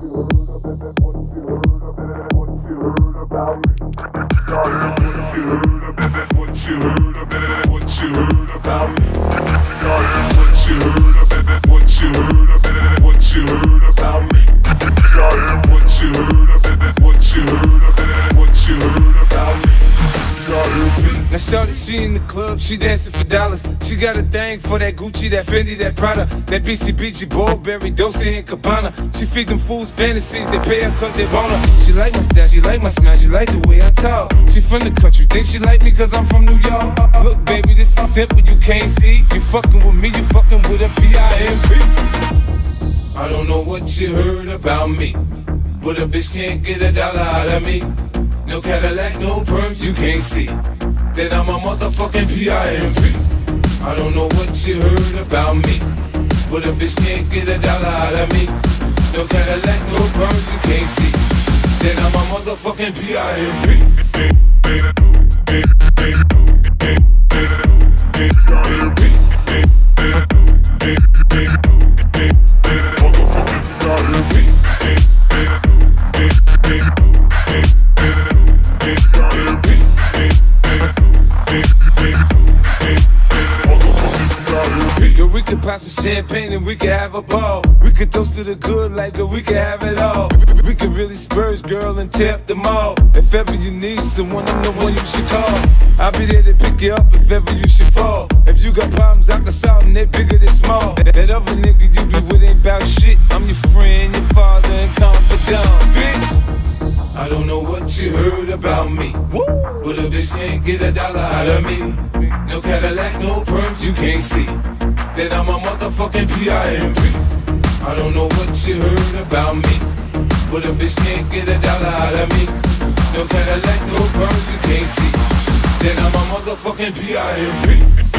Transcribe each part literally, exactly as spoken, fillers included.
Now shorty, she in the club, she dancing for dollars. She got a thing for that Gucci, that Fendi, that Prada, that B C B G, Burberry, Dolce and Gabbana. She feed them fools fantasies, they pay her cause they want her. She like my style, she like my smile, she like the way I talk. She from the country, think she like me cause I'm from New York. Look baby, this is simple, you can't see. You fucking with me, you fucking with a P I M P. I don't know what you heard about me, but a bitch can't get a dollar out of me. No Cadillac, no perms, you can't see that I'm a motherfucking P I M P. I don't know what you heard about me, but a bitch can't get a dollar out of me. No Cadillac, no perms, you can't see that I'm a motherfucking P I M P. We could pop some champagne and we could have a ball. We could toast to the good like a we could have it all. We could really spurge, girl, and tear up the mall. If ever you need someone, I'm the one you should call. I'll be there to pick you up if ever you should fall. If you got problems, I can solve them, they're bigger than small. That other nigga you be with ain't bout shit. I'm your friend, your father, and confidant, bitch. I don't know what you heard about me, but a bitch can't get a dollar out of me. No Cadillac, no perms, you can't see that I'm a motherfucking P I M P. I don't know what you heard about me, but a bitch can't get a dollar out of me. No Cadillac, no perms, you can't see that I'm a motherfucking P I M P.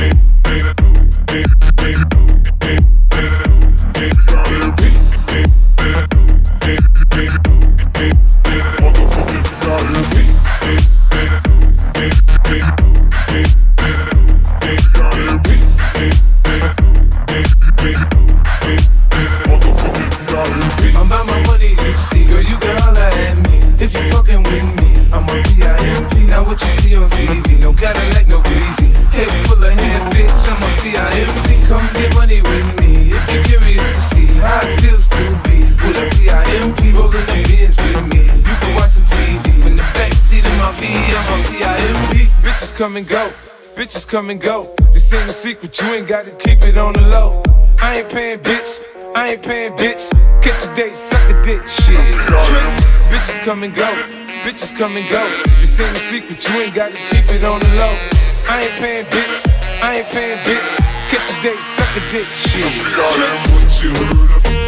I'm about my money, you see, girl, you can holler at me. If you fucking with me, I'm a P I M P. Now what you see on T V, no Cadillac, no greasy. Head full of hair, bitch, I'm a P I M P. Come get money with me, if you're curious to see how it feels to be with a P I M P. Rolling the beers with me, you can watch some T V from the backseat of my V, I'm a P I M P. Bitches come and go, bitches come and go. This ain't a secret, you ain't gotta keep it on the low. I ain't paying, bitch, I ain't paying, bitch. Catch a date, suck a dick, shit. Trick. Bitches come and go, bitches come and go. This ain't a secret, you ain't gotta keep it on the low. I ain't paying, bitch, I ain't paying, bitch. Catch a date, suck a dick, shit. Trick.